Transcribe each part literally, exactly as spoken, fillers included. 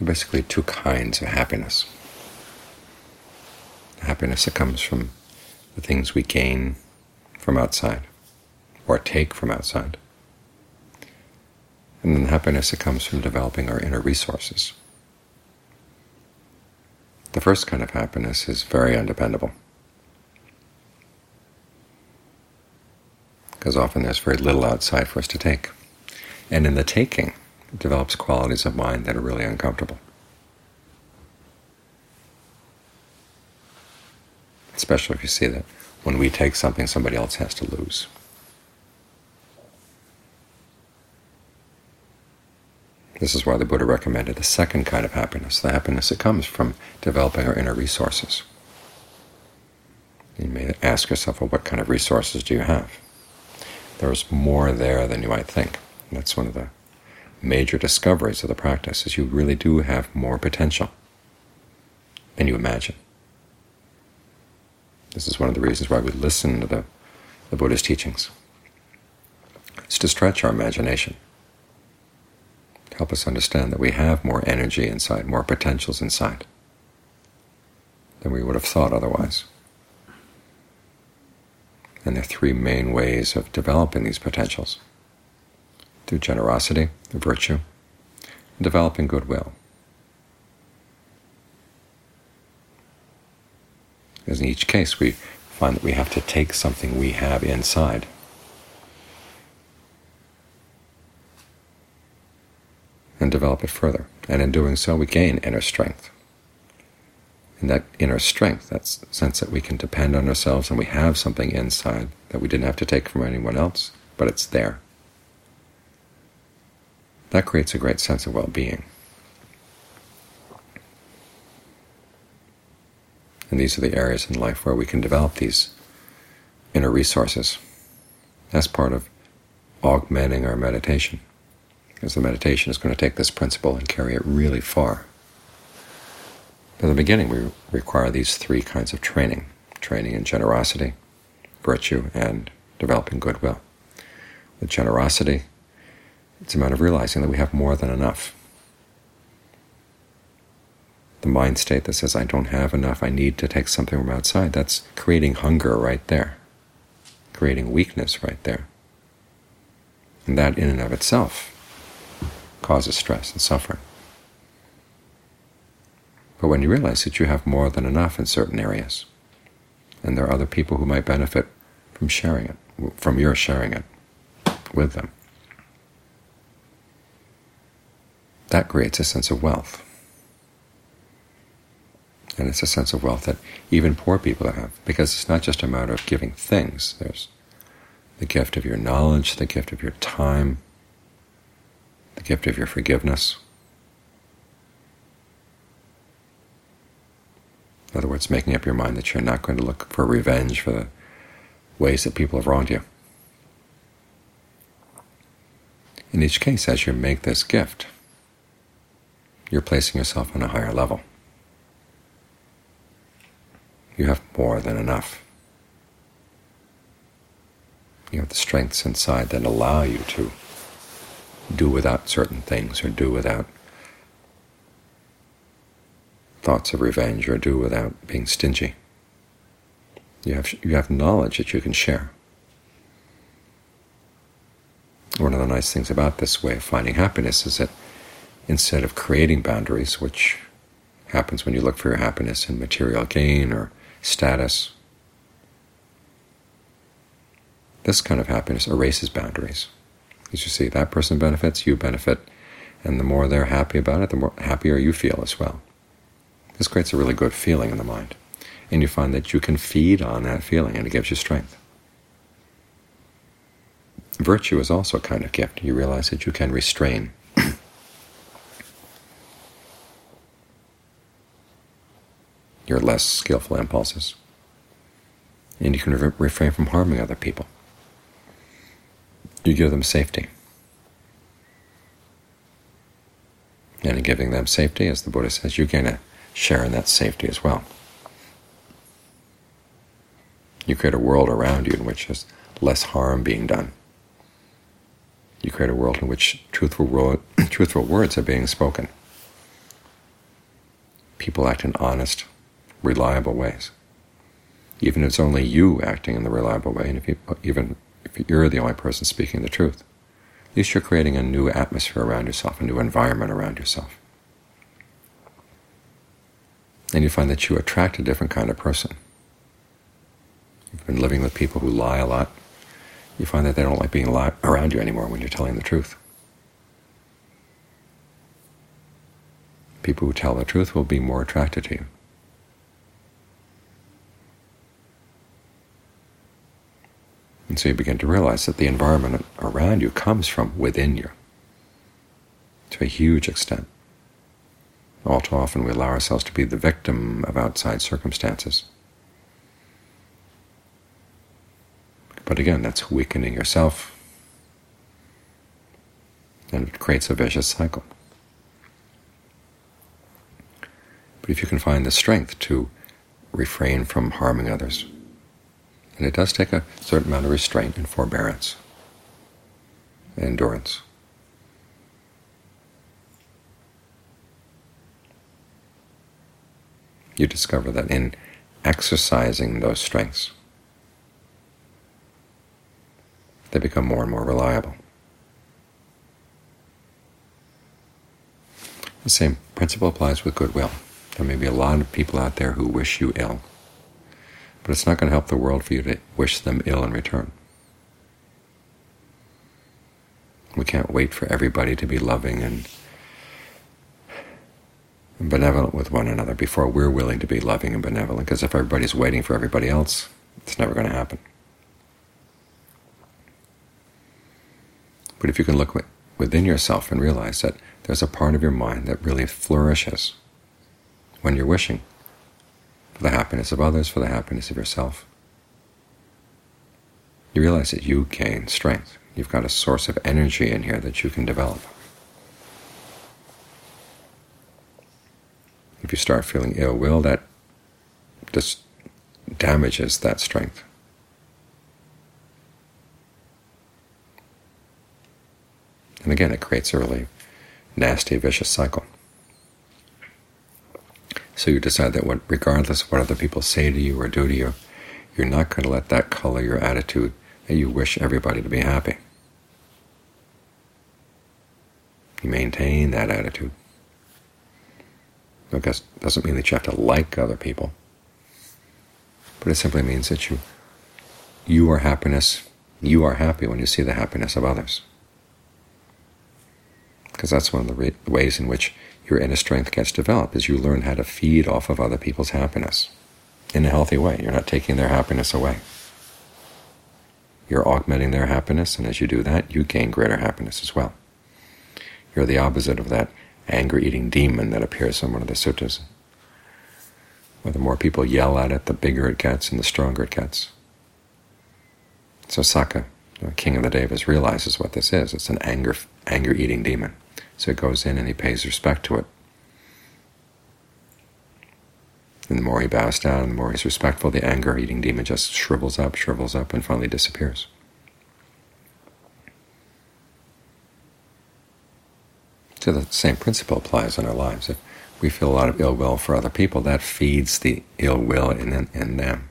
There are basically two kinds of happiness. The happiness that comes from the things we gain from outside, or take from outside. And then the happiness that comes from developing our inner resources. The first kind of happiness is very undependable, because often there's very little outside for us to take. And in the taking, it develops qualities of mind that are really uncomfortable. Especially if you see that when we take something, somebody else has to lose. This is why the Buddha recommended the second kind of happiness, the happiness that comes from developing our inner resources. You may ask yourself, well, what kind of resources do you have? There's more there than you might think. And that's one of the major discoveries of the practice, is you really do have more potential than you imagine. This is one of the reasons why we listen to the, the Buddha's teachings. It's to stretch our imagination, to help us understand that we have more energy inside, more potentials inside than we would have thought otherwise. And there are three main ways of developing these potentials: through generosity, virtue, and developing goodwill. Because in each case we find that we have to take something we have inside and develop it further. And in doing so, we gain inner strength. And that inner strength, that sense that we can depend on ourselves and we have something inside that we didn't have to take from anyone else, but it's there, that creates a great sense of well-being. And these are the areas in life where we can develop these inner resources as part of augmenting our meditation, because the meditation is going to take this principle and carry it really far. In the beginning, we require these three kinds of training: training in generosity, virtue, and developing goodwill. With generosity, it's a matter of realizing that we have more than enough. The mind state that says, I don't have enough, I need to take something from outside, that's creating hunger right there, creating weakness right there. And that in and of itself causes stress and suffering. But when you realize that you have more than enough in certain areas, and there are other people who might benefit from sharing it, from your sharing it with them, that creates a sense of wealth. And it's a sense of wealth that even poor people have, because it's not just a matter of giving things. There's the gift of your knowledge, the gift of your time, the gift of your forgiveness. In other words, making up your mind that you're not going to look for revenge for the ways that people have wronged you. In each case, as you make this gift, you're placing yourself on a higher level. You have more than enough. You have the strengths inside that allow you to do without certain things, or do without thoughts of revenge, or do without being stingy. You have, you have knowledge that you can share. One of the nice things about this way of finding happiness is that instead of creating boundaries, which happens when you look for your happiness in material gain or status, this kind of happiness erases boundaries. As you see, that person benefits, you benefit, and the more they're happy about it, the more happier you feel as well. This creates a really good feeling in the mind, and you find that you can feed on that feeling, and it gives you strength. Virtue is also a kind of gift. You realize that you can restrain your less skillful impulses, and you can re refrain from harming other people. You give them safety. And in giving them safety, as the Buddha says, you gain a share in that safety as well. You create a world around you in which there's less harm being done. You create a world in which truthful, truthful words are being spoken. people act in honest, reliable ways. Even if it's only you acting in the reliable way, and if you, even if you're the only person speaking the truth, at least you're creating a new atmosphere around yourself, a new environment around yourself. And you find that you attract a different kind of person. You've been living with people who lie a lot. You find that they don't like being li- around you anymore when you're telling the truth. People who tell the truth will be more attracted to you. And so you begin to realize that the environment around you comes from within you to a huge extent. All too often we allow ourselves to be the victim of outside circumstances. But again, that's weakening yourself, and it creates a vicious cycle. But if you can find the strength to refrain from harming others, and it does take a certain amount of restraint and forbearance and endurance, you discover that in exercising those strengths, they become more and more reliable. The same principle applies with goodwill. There may be a lot of people out there who wish you ill, but it's not going to help the world for you to wish them ill in return. We can't wait for everybody to be loving and benevolent with one another before we're willing to be loving and benevolent, because if everybody's waiting for everybody else, it's never going to happen. But if you can look within yourself and realize that there's a part of your mind that really flourishes when you're wishing for the happiness of others, for the happiness of yourself, you realize that you gain strength. You've got a source of energy in here that you can develop. If you start feeling ill will, that just damages that strength. And again, it creates a really nasty, vicious cycle. So you decide that what, regardless of what other people say to you or do to you, you're not going to let that color your attitude that you wish everybody to be happy. You maintain that attitude. It doesn't mean that you have to like other people, but it simply means that you, you are happiness, you are happy when you see the happiness of others. Because that's one of the ways in which your inner strength gets developed, is you learn how to feed off of other people's happiness in a healthy way. You're not taking their happiness away. You're augmenting their happiness, and as you do that, you gain greater happiness as well. You're the opposite of that anger-eating demon that appears in one of the suttas, where the more people yell at it, the bigger it gets and the stronger it gets. So Sakka, the king of the Devas, realizes what this is. It's an anger, anger-eating demon. So he goes in and he pays respect to it. And the more he bows down, the more he's respectful, the anger-eating demon just shrivels up, shrivels up, and finally disappears. So the same principle applies in our lives. If we feel a lot of ill will for other people, that feeds the ill will in, in them.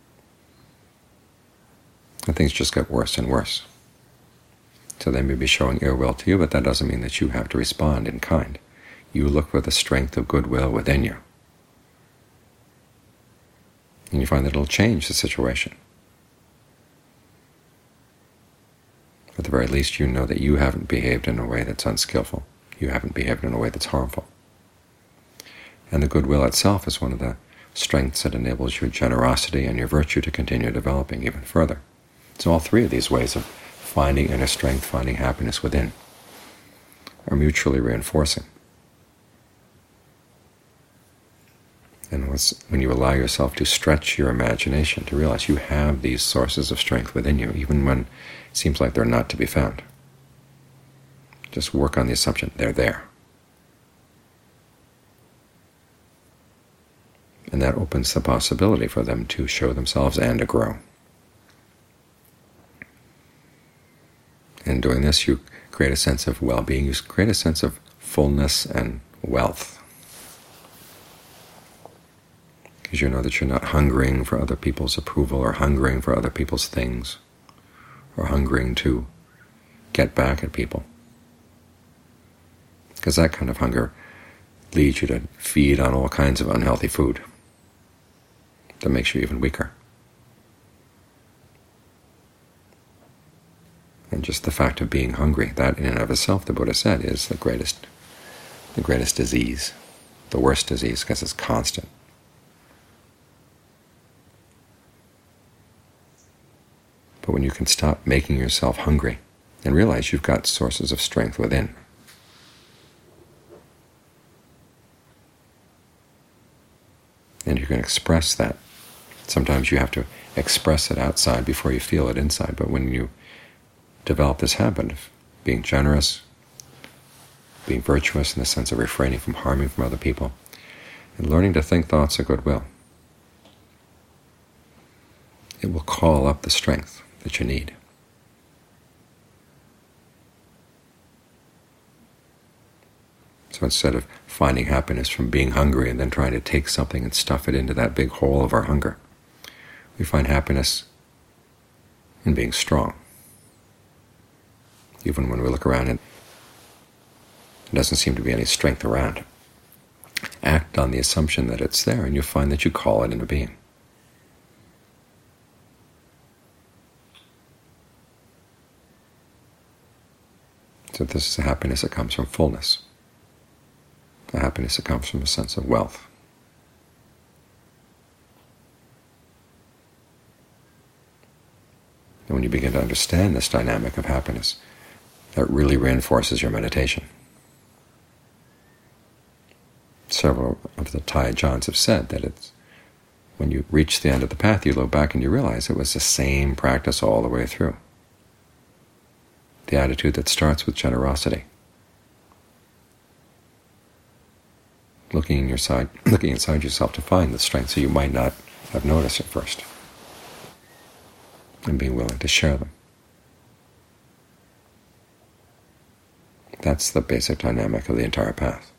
And things just get worse and worse. So they may be showing ill will to you, but that doesn't mean that you have to respond in kind. You look for the strength of goodwill within you, and you find that it'll change the situation. At the very least, you know that you haven't behaved in a way that's unskillful. You haven't behaved in a way that's harmful. And the goodwill itself is one of the strengths that enables your generosity and your virtue to continue developing even further. So all three of these ways of finding inner strength, finding happiness within, are mutually reinforcing. And when you allow yourself to stretch your imagination, to realize you have these sources of strength within you, even when it seems like they're not to be found, just work on the assumption they're there. And that opens the possibility for them to show themselves and to grow. In doing this, you create a sense of well-being, you create a sense of fullness and wealth. because you know that you're not hungering for other people's approval or hungering for other people's things or hungering to get back at people. Because that kind of hunger leads you to feed on all kinds of unhealthy food that makes you even weaker. And just the fact of being hungry, that in and of itself, the Buddha said, is the greatest, the greatest disease, the worst disease, because it's constant. But when you can stop making yourself hungry and realize you've got sources of strength within, and you can express that. Sometimes you have to express it outside before you feel it inside, but when you develop this habit of being generous, being virtuous in the sense of refraining from harming from other people, and learning to think thoughts of goodwill, it will call up the strength that you need. So instead of finding happiness from being hungry and then trying to take something and stuff it into that big hole of our hunger, we find happiness in being strong. Even when we look around and there doesn't seem to be any strength around, act on the assumption that it's there, and you'll find that you call it into being. So this is a happiness that comes from fullness, a happiness that comes from a sense of wealth. And when you begin to understand this dynamic of happiness, that really reinforces your meditation. Several of the Thai Ajahns have said that it's when you reach the end of the path, you look back and you realize it was the same practice all the way through. The attitude that starts with generosity, looking in your side, looking inside yourself to find the strengths that you might not have noticed at first, and being willing to share them. That's the basic dynamic of the entire path.